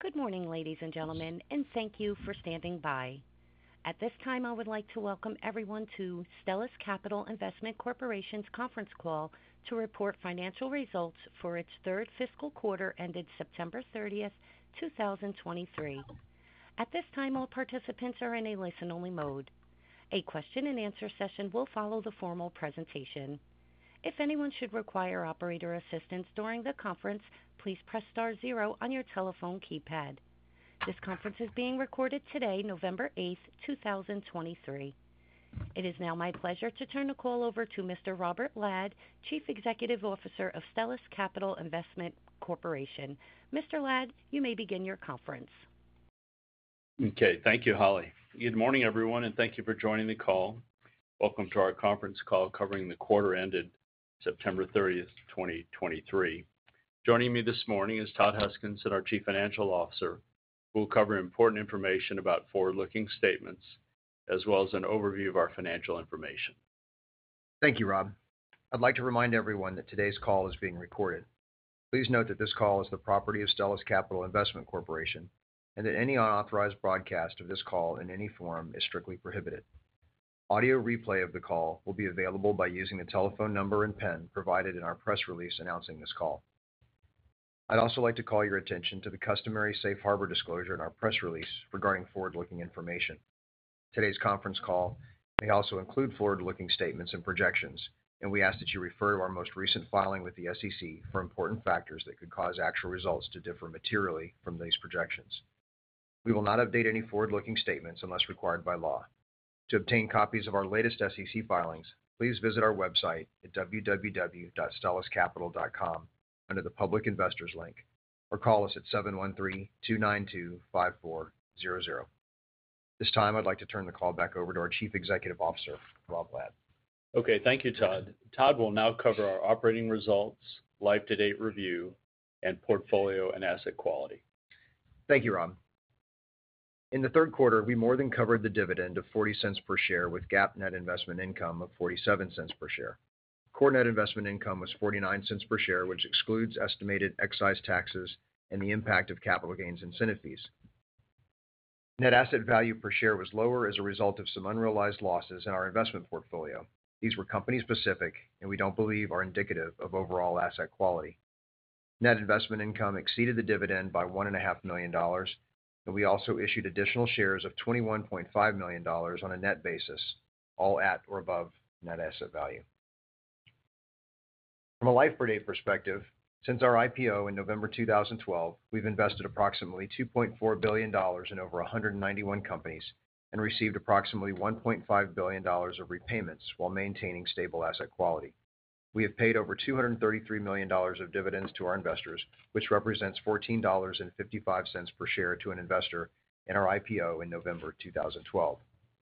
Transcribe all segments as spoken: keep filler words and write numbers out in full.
Good morning, ladies and gentlemen, and thank you for standing by. At this time, I would like to welcome everyone to Stellus Capital Investment Corporation's conference call to report financial results for its third fiscal quarter ended September thirtieth, two thousand twenty-three. At this time, all participants are in a listen-only mode. A question-and-answer session will follow the formal presentation. If anyone should require operator assistance during the conference, please press star zero on your telephone keypad. This conference is being recorded today, November eighth, two thousand twenty-three. It is now my pleasure to turn the call over to Mister Robert Ladd, Chief Executive Officer of Stellus Capital Investment Corporation. Mister Ladd, you may begin your conference. Okay, thank you, Holly. Good morning, everyone, and thank you for joining the call. Welcome to our conference call covering the quarter ended September thirtieth, twenty twenty-three. Joining me this morning is Todd Huskins, our Chief Financial Officer, who will cover important information about forward-looking statements, as well as an overview of our financial information. Thank you, Rob. I'd like to remind everyone that today's call is being recorded. Please note that this call is the property of Stellus Capital Investment Corporation, and that any unauthorized broadcast of this call in any form is strictly prohibited. Audio replay of the call will be available by using the telephone number and PIN provided in our press release announcing this call. I'd also like to call your attention to the customary safe harbor disclosure in our press release regarding forward-looking information. Today's conference call may also include forward-looking statements and projections, and we ask that you refer to our most recent filing with the S E C for important factors that could cause actual results to differ materially from these projections. We will not update any forward-looking statements unless required by law. To obtain copies of our latest S E C filings, please visit our website at w w w dot stellus capital dot com under the Public Investors link, or call us at seven one three, two nine two, five four zero zero. This time, I'd like to turn the call back over to our Chief Executive Officer, Rob Ladd. Okay, thank you, Todd. Todd will now cover our operating results, life-to-date review, and portfolio and asset quality. Thank you, Rob. In the third quarter, we more than covered the dividend of forty cents per share with GAAP net investment income of forty-seven cents per share. Core net investment income was forty-nine cents per share, which excludes estimated excise taxes and the impact of capital gains incentive fees. Net asset value per share was lower as a result of some unrealized losses in our investment portfolio. These were company-specific, and we don't believe are indicative of overall asset quality. Net investment income exceeded the dividend by one point five million dollars, and we also issued additional shares of twenty-one point five million dollars on a net basis, all at or above net asset value. From a life-per-date perspective, since our I P O in November two thousand twelve, we've invested approximately two point four billion dollars in over one hundred ninety-one companies and received approximately one point five billion dollars of repayments while maintaining stable asset quality. We have paid over two hundred thirty-three million dollars of dividends to our investors, which represents fourteen dollars and fifty-five cents per share to an investor in our I P O in November two thousand twelve.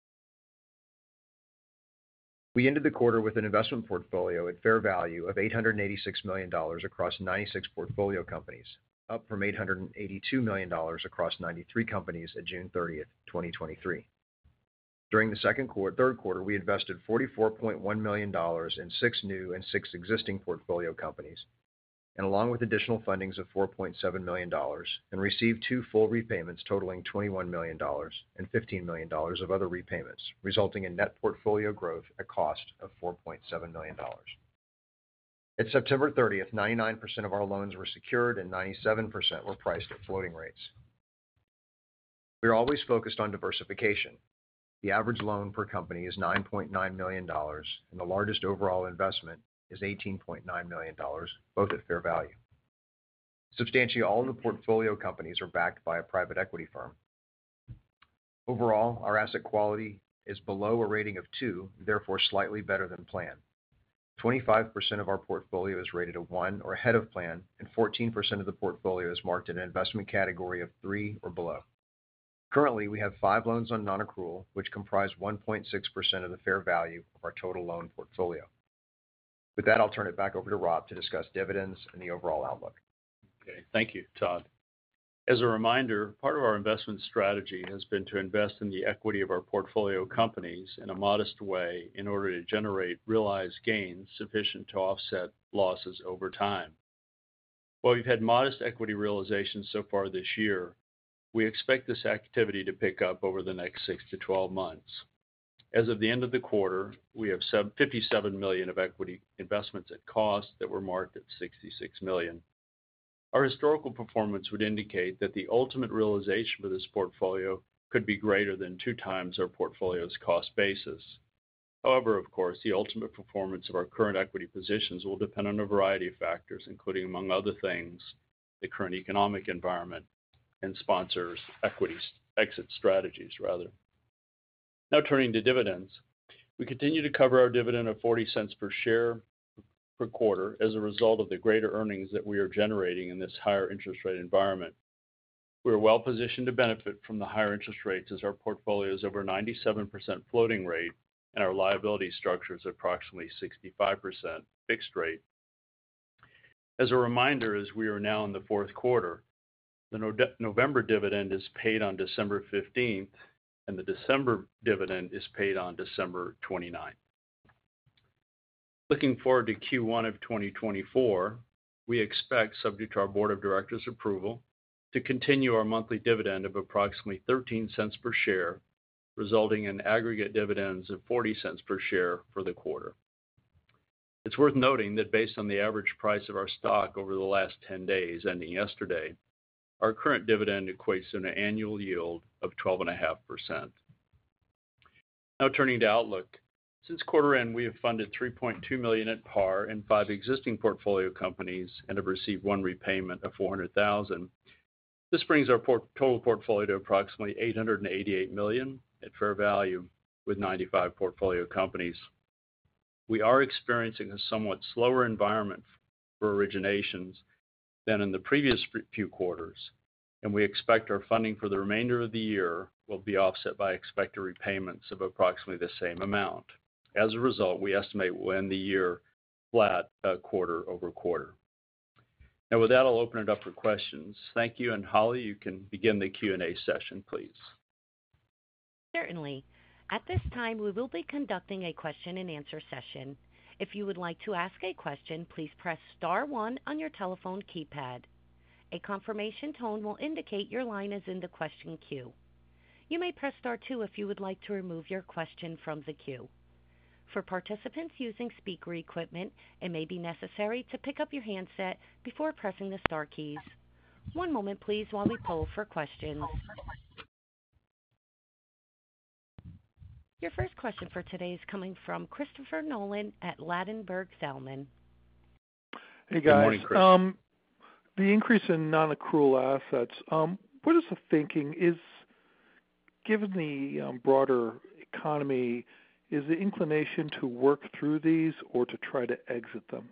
We ended the quarter with an investment portfolio at fair value of eight hundred eighty-six million dollars across ninety-six portfolio companies, up from eight hundred eighty-two million dollars across ninety-three companies at June thirtieth, twenty twenty-three. During the second quarter, third quarter, we invested forty-four point one million dollars in six new and six existing portfolio companies, and along with additional fundings of four point seven million dollars, and received two full repayments totaling twenty-one million dollars and fifteen million dollars of other repayments, resulting in net portfolio growth at cost of four point seven million dollars. At September thirtieth, ninety-nine percent of our loans were secured and ninety-seven percent were priced at floating rates. We are always focused on diversification. The average loan per company is nine point nine million dollars, and the largest overall investment is eighteen point nine million dollars, both at fair value. Substantially all of the portfolio companies are backed by a private equity firm. Overall, our asset quality is below a rating of two, therefore slightly better than plan. twenty-five percent of our portfolio is rated a one or ahead of plan, and fourteen percent of the portfolio is marked in an investment category of three or below. Currently, we have five loans on non-accrual, which comprise one point six percent of the fair value of our total loan portfolio. With that, I'll turn it back over to Rob to discuss dividends and the overall outlook. Okay, thank you, Todd. As a reminder, part of our investment strategy has been to invest in the equity of our portfolio companies in a modest way in order to generate realized gains sufficient to offset losses over time. While we've had modest equity realizations so far this year, We expect this activity to pick up over the next six to twelve months. As of the end of the quarter, we have fifty-seven million dollars of equity investments at cost that were marked at sixty-six million dollars. Our historical performance would indicate that the ultimate realization for this portfolio could be greater than two times our portfolio's cost basis. However, of course, the ultimate performance of our current equity positions will depend on a variety of factors, including, among other things, the current economic environment and sponsors' equity exit strategies, rather. Now turning to dividends. We continue to cover our dividend of forty cents per share per quarter as a result of the greater earnings that we are generating in this higher interest rate environment. We are well positioned to benefit from the higher interest rates as our portfolio is over ninety-seven percent floating rate and our liability structure is approximately sixty-five percent fixed rate. As a reminder, as we are now in the fourth quarter, the no- November dividend is paid on December fifteenth, and the December dividend is paid on December twenty-ninth. Looking forward to Q one of twenty twenty-four, we expect, subject to our Board of Directors' approval, to continue our monthly dividend of approximately thirteen cents per share, resulting in aggregate dividends of forty cents per share for the quarter. It's worth noting that based on the average price of our stock over the last ten days, ending yesterday, our current dividend equates to an annual yield of twelve point five percent. Now turning to outlook. Since quarter end, we have funded three point two million dollars at par in five existing portfolio companies and have received one repayment of four hundred thousand dollars. This brings our port- total portfolio to approximately eight hundred eighty-eight million dollars at fair value with ninety-five portfolio companies. We are experiencing a somewhat slower environment for originations than in the previous few quarters, and we expect our funding for the remainder of the year will be offset by expected repayments of approximately the same amount. As a result, we estimate we'll end the year flat uh, quarter over quarter. Now with that, I'll open it up for questions. Thank you, and Holly, you can begin the Q and A session, please. Certainly. At this time, we will be conducting a question and answer session. If you would like to ask a question, please press star one on your telephone keypad. A confirmation tone will indicate your line is in the question queue. You may press star two if you would like to remove your question from the queue. For participants using speaker equipment, it may be necessary to pick up your handset before pressing the star keys. One moment, please, while we poll for questions. Your first question for today is coming from Christopher Nolan at Ladenburg Thalmann. Hey, guys. Good morning, Chris. Um, the increase in non-accrual assets, um, what is the thinking? Is, given the um, broader economy, is the inclination to work through these or to try to exit them?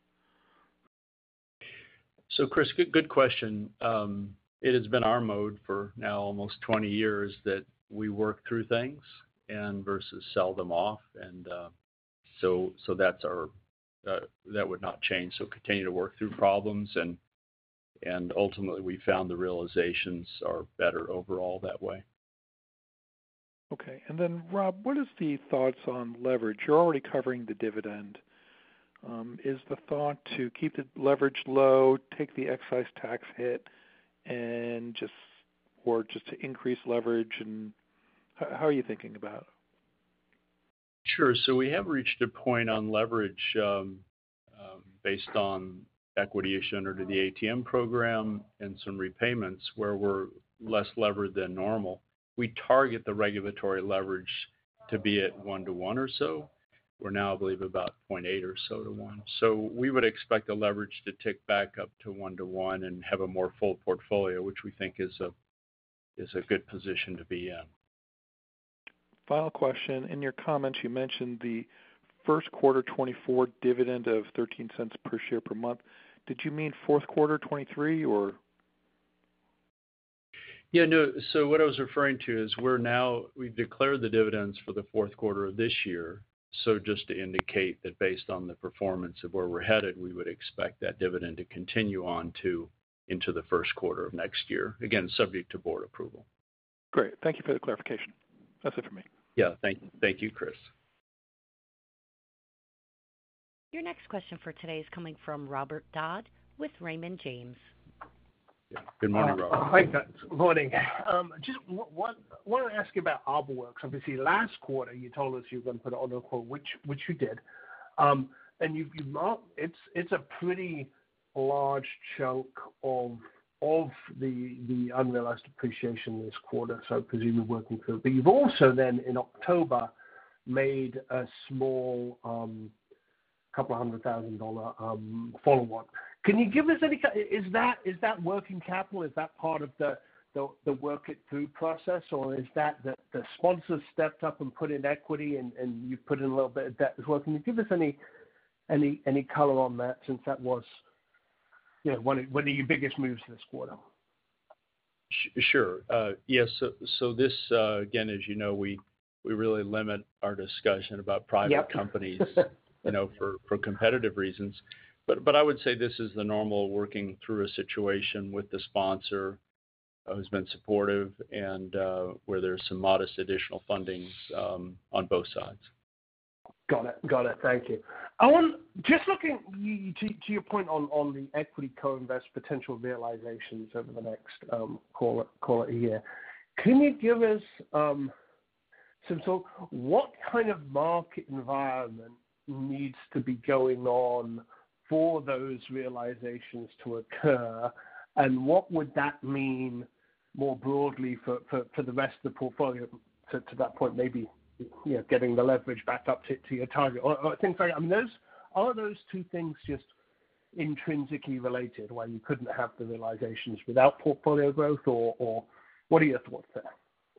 So, Chris, good, good question. Um, it has been our mode for now almost twenty years that we work through things and versus sell them off, and uh, so so that's our uh, that would not change. So continue to work through problems, and and ultimately we found the realizations are better overall that way. Okay, and then Rob, what is the thoughts on leverage? You're already covering the dividend. Um, is the thought to keep the leverage low, take the excise tax hit, and just or just to increase leverage, and how are you thinking about it? Sure. So we have reached a point on leverage um, um, based on equity issue under the A T M program and some repayments where we're less levered than normal. We target the regulatory leverage to be at one to one or so. We're now, I believe, about zero point eight or so to one. So we would expect the leverage to tick back up to one to one and have a more full portfolio, which we think is a is a good position to be in. Final question. In your comments, you mentioned the first quarter twenty-four dividend of thirteen cents per share per month. Did you mean fourth quarter twenty-three or? Yeah, no. So what I was referring to is we're now, we've declared the dividends for the fourth quarter of this year. So just to indicate that based on the performance of where we're headed, we would expect that dividend to continue on to into the first quarter of next year. Again, subject to board approval. Great. Thank you for the clarification. That's it for me. Yeah, thank you. Thank you, Chris. Your next question for today is coming from Robert Dodd with Raymond James. Good morning, Uh, Robert. Hi, guys. Good morning. Um, Just w- one- want to ask you about ArborWorks. Obviously, last quarter, you told us you were going to put it on a call, which which you did. Um, And you you marked it's it's a pretty large chunk of of the the unrealized appreciation this quarter, so presumably working through. But you've also then, in October, made a small um, couple of hundred thousand dollar um, follow-on. Can you give us any? Is that is that working capital? Is that part of the the, the work it through process, or is that the, the sponsors stepped up and put in equity and, and you put in a little bit of debt as well? Can you give us any any any color on that, since that was, you know, one of, one of your biggest moves this quarter? Sure. Uh, yes. So, so this uh, again, as you know, we we really limit our discussion about private Yep. companies, you know, for, for competitive reasons. But but I would say this is the normal working through a situation with the sponsor uh, who's been supportive and uh, where there's some modest additional funding um, on both sides. Got it. Got it. Thank you. I want just looking you, to, to your point on, on the equity co-invest potential realizations over the next um, call it call it a year. Can you give us um, some sort? What kind of market environment needs to be going on for those realizations to occur, and what would that mean more broadly for, for, for the rest of the portfolio? To, to that point, maybe, you know, getting the leverage back up to, to your target, or, or things like. I mean, those are those two things just intrinsically related, where you couldn't have the realizations without portfolio growth, or, or what are your thoughts there?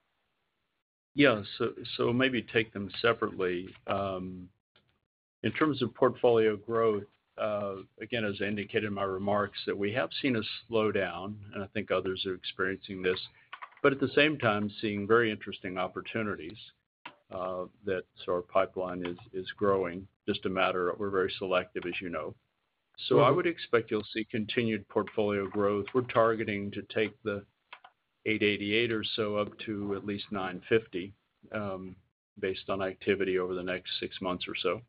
Yeah, so so maybe take them separately. Um, in terms of portfolio growth, uh, again, as I indicated in my remarks, that we have seen a slowdown, and I think others are experiencing this, but at the same time seeing very interesting opportunities. Uh, that so our pipeline is is growing. Just a matter of we're very selective, as you know. So mm-hmm. I would expect you'll see continued portfolio growth. We're targeting to take the eight eighty-eight or so up to at least nine fifty, um, based on activity over the next six months or so.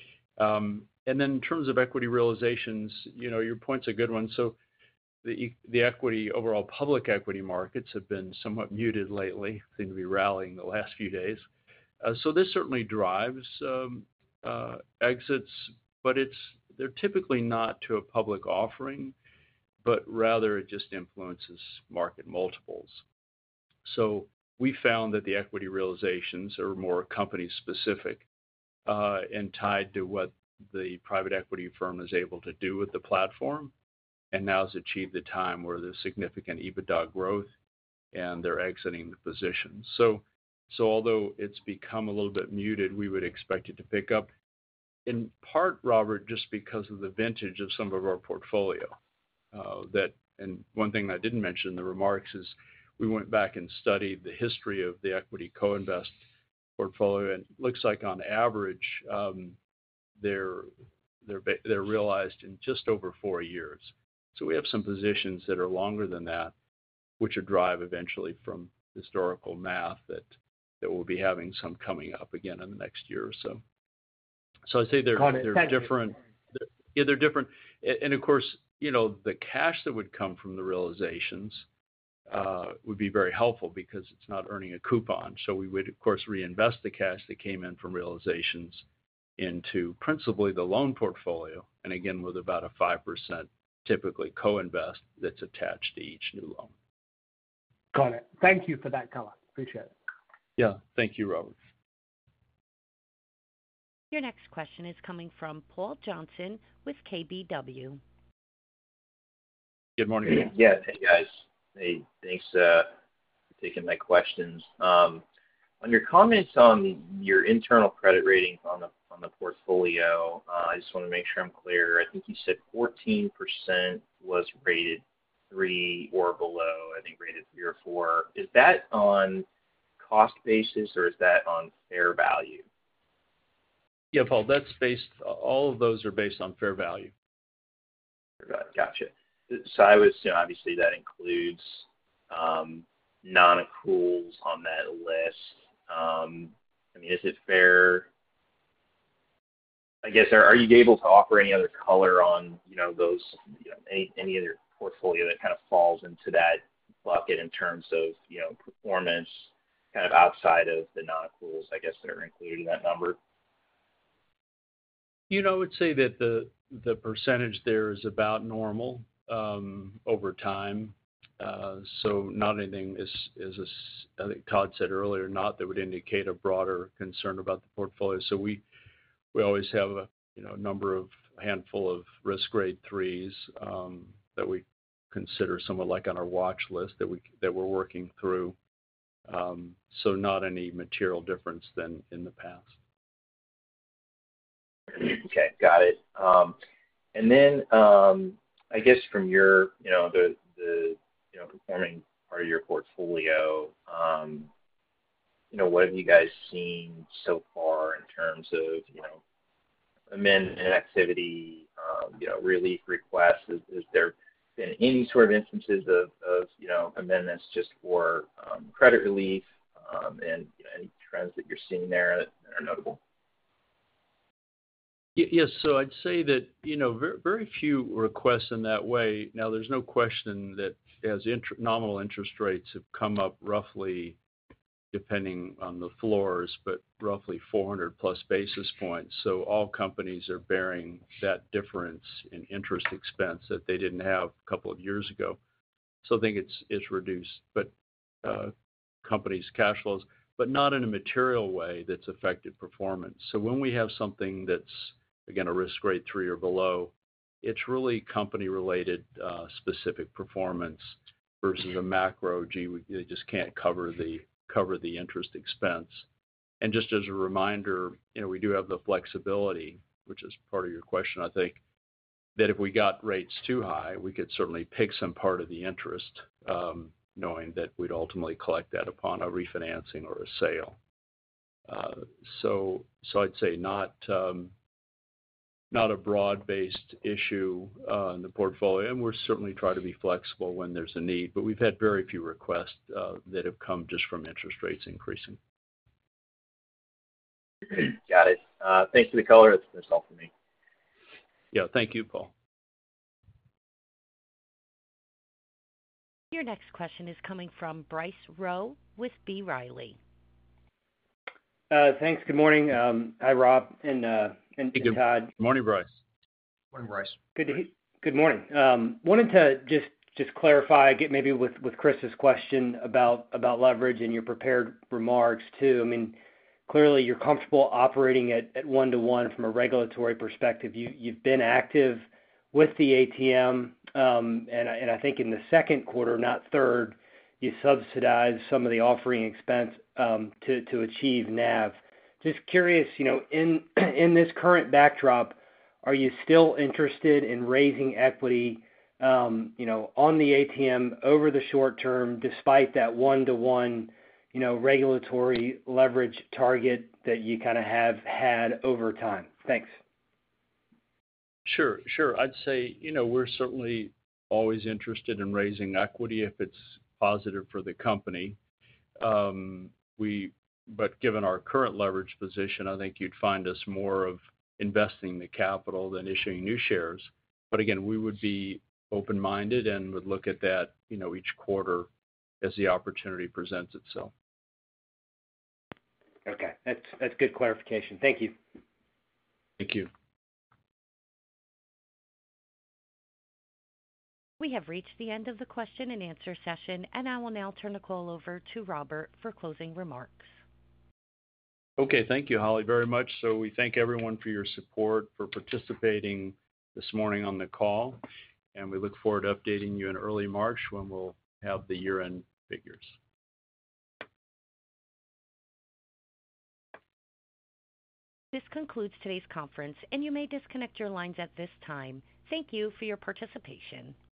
Um, and then in terms of equity realizations, you know, your point's a good one. So the the equity overall public equity markets have been somewhat muted lately. Seem to be rallying the last few days. Uh, so this certainly drives um, uh, exits, but it's they're typically not to a public offering, but rather it just influences market multiples. So we found that the equity realizations are more company specific uh, and tied to what the private equity firm is able to do with the platform, and now has achieved the time where there's significant EBITDA growth and they're exiting the position. So. So although it's become a little bit muted, we would expect it to pick up, in part, Robert, just because of the vintage of some of our portfolio. Uh, that and one thing I didn't mention in the remarks is we went back and studied the history of the equity co-invest portfolio, and it looks like on average um, they're they're they're realized in just over four years. So we have some positions that are longer than that, which will drive eventually from historical math that. that we'll be having some coming up again in the next year or so. So I'd say they're they're Thank different. They're, yeah, they're different. And of course, you know, the cash that would come from the realizations uh, would be very helpful because it's not earning a coupon. So we would, of course, reinvest the cash that came in from realizations into principally the loan portfolio. And again, with about a five percent typically co-invest that's attached to each new loan. Got it. Thank you for that color. Appreciate it. Yeah, thank you, Robert. Your next question is coming from Paul Johnson with K B W. Good morning. Yeah, hey guys. Hey, thanks uh, for taking my questions. Um, on your comments on your internal credit ratings on the on the portfolio, uh, I just want to make sure I'm clear. I think you said fourteen percent was rated three or below. I think rated three or four. Is that on cost basis, or is that on fair value? Yeah, Paul, that's based, all of those are based on fair value. Gotcha. So I would assume, obviously, that includes um, non-accruals on that list. Um, I mean, is it fair? I guess, are, are you able to offer any other color on, you know, those, you know, any, any other portfolio that kind of falls into that bucket in terms of, you know, performance kind of outside of the non-accruals, I guess, that are included in that number? You know, I would say that the the percentage there is about normal um, over time. Uh, so not anything, is, is a, I think Todd said earlier, not that would indicate a broader concern about the portfolio. So we we always have a you know number of handful of risk grade threes um, that we consider somewhat like on our watch list that we that we're working through. Um, so not any material difference than in the past. Okay, got it. Um, and then um, I guess from your you know the the you know performing part of your portfolio, um, you know what have you guys seen so far in terms of you know amendment activity, um, you know relief requests? Is, is there been any sort of instances of, of you know amendments just for um, credit relief, um, and you know, any trends that you're seeing there that are notable? Yes, so I'd say that you know very, very few requests in that way. Now, there's no question that as inter- nominal interest rates have come up roughly, depending on the floors, but roughly four hundred plus basis points. So all companies are bearing that difference in interest expense that they didn't have a couple of years ago. So I think it's it's reduced, but uh, companies' cash flows, but not in a material way that's affected performance. So when we have something that's again, a risk grade three or below, it's really company-related uh, specific performance versus a macro, gee, we, they just can't cover the cover the interest expense. And just as a reminder, you know, we do have the flexibility, which is part of your question, I think, that if we got rates too high, we could certainly pick some part of the interest, um, knowing that we'd ultimately collect that upon a refinancing or a sale. Uh, so, so I'd say not. Um, Not a broad-based issue uh, in the portfolio, and we're certainly try to be flexible when there's a need. But we've had very few requests uh, that have come just from interest rates increasing. Got it. Uh, thanks for the color. That's, that's all for me. Yeah, thank you, Paul. Your next question is coming from Bryce Rowe with B. Riley. Uh, thanks. Good morning. Um, hi, Rob and uh, and, Hey, and Todd. Good morning, Bryce. Morning, Bryce. Good to he- good morning. Um, wanted to just just clarify, get maybe with, with Chris's question about about leverage and your prepared remarks too. I mean, clearly you're comfortable operating at, at one to one from a regulatory perspective. You you've been active with the A T M, um, and and I think in the second quarter, not third, you subsidized some of the offering expense um, to to achieve N A V. Just curious, you know, in in this current backdrop, are you still interested in raising equity, um, you know, on the A T M over the short term, despite that one to one, you know, regulatory leverage target that you kind of have had over time? Thanks. Sure, sure. I'd say, you know, we're certainly always interested in raising equity if it's positive for the company. Um, we, but given our current leverage position, I think you'd find us more of investing the capital than issuing new shares. But again, we would be open-minded and would look at that, you know, each quarter as the opportunity presents itself. Okay, that's that's good clarification. Thank you. Thank you. We have reached the end of the question and answer session, and I will now turn the call over to Robert for closing remarks. Okay, thank you, Holly, very much. So we thank everyone for your support, for participating this morning on the call, and we look forward to updating you in early March when we'll have the year-end figures. This concludes today's conference, and you may disconnect your lines at this time. Thank you for your participation.